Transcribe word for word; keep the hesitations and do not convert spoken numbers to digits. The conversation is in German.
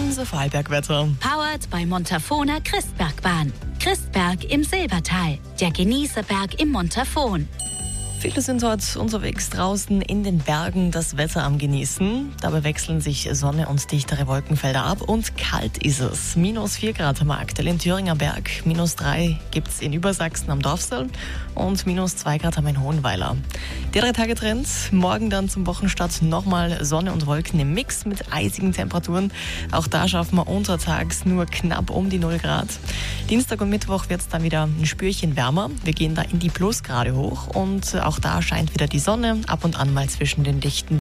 unser Vorarlberg-Wetter. Powered bei Montafona Christbergbahn. Christberg im Silbertal, der Genießerberg im Montafon. Viele sind dort unterwegs draußen in den Bergen das Wetter am Genießen. Dabei wechseln sich Sonne und dichtere Wolkenfelder ab und kalt ist es. Minus vier Grad haben wir aktuell in Thüringer Berg, minus drei gibt es in Übersachsen am Dorfsel und minus zwei Grad haben wir in Hohenweiler. Der Drei-Tage-Trend, morgen dann zum Wochenstart nochmal Sonne und Wolken im Mix mit eisigen Temperaturen. Auch da schaffen wir untertags nur knapp um die null Grad. Dienstag und Mittwoch wird es dann wieder ein Spürchen wärmer. Wir gehen da in die Plusgrade hoch und auch da scheint wieder die Sonne, ab und an mal zwischen den dichten